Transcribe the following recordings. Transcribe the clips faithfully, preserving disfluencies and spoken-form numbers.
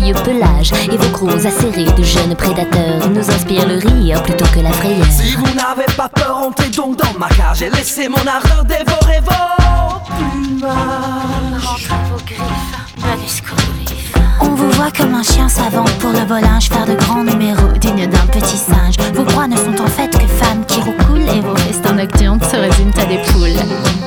merveilleux pelage et vos crocs acérés de jeunes prédateurs nous inspirent le rire plutôt que la frayeur. Si vous n'avez pas peur, entrez donc dans ma cage et laissez mon ardeur dévorer vos plumages. Rentrez vos griffes, mollusques griffes. On vous voit comme un chien savant pour le volinge, faire de grands numéros dignes d'un petit singe. Vos proies ne sont en fait que femmes qui roucoulent et vos festins nocturnes se résument à des poules.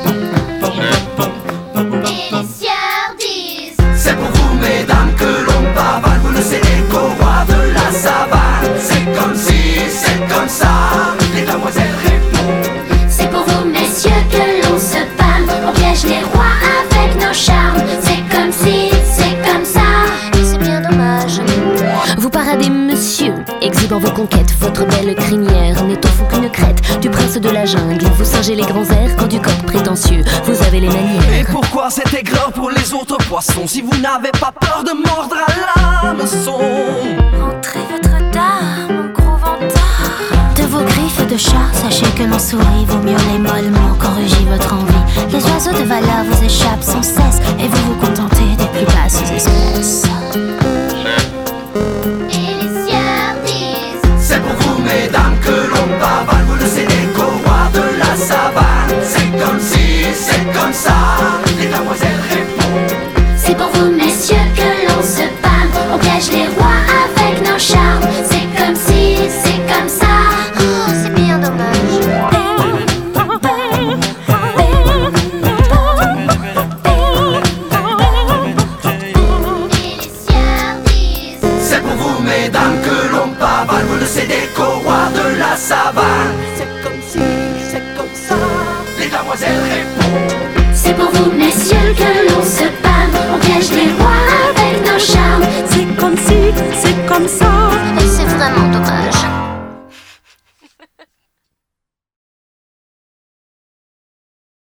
C'est pour vous, mesdames, que l'on pavane. Vous le savez qu'au roi de la savane, c'est comme si, c'est comme ça. Les demoiselles répondent. C'est pour vous, messieurs, que l'on se pâme. On piège les rois avec nos charmes. C'est comme si, c'est comme ça. Et c'est bien dommage. Vous paradez, monsieur, exhibant vos conquêtes. Votre belle crinière n'est au fond qu'une crête du prince de la jungle. Vous singez les grands airs quand du corps prétentieux vous avez les manières. Et pourquoi cette aigreur pour les autres poissons? Si vous n'avez pas peur de mordre à l'hameçon. Rentrez votre dame, mon gros vantard. De vos griffes de chat, sachez que l'on sourit vaut mieux les mollement quand rugit votre envie. Les oiseaux de valeur vous échappent sans cesse et vous vous contentez des plus basses espèces. C'est pour vous, mesdames, que l'on pavane. Vous le savez qu'au roi de la savane, c'est comme si, c'est comme ça. Les demoiselles répondent. C'est pour vous, messieurs, que l'on se pâme. On piège les rois avec nos charmes. C'est comme si, c'est comme ça. Oh, c'est bien dommage. C'est pour vous, mesdames, que l'on pavane. Vous le savez qu'au roi de la savane, c'est comme si, c'est comme ça. Les demoiselles répondent. C'est pour vous, messieurs, que l'on se pâme. On piège les rois avec nos charmes. C'est comme si, c'est comme ça. Et c'est vraiment dommage.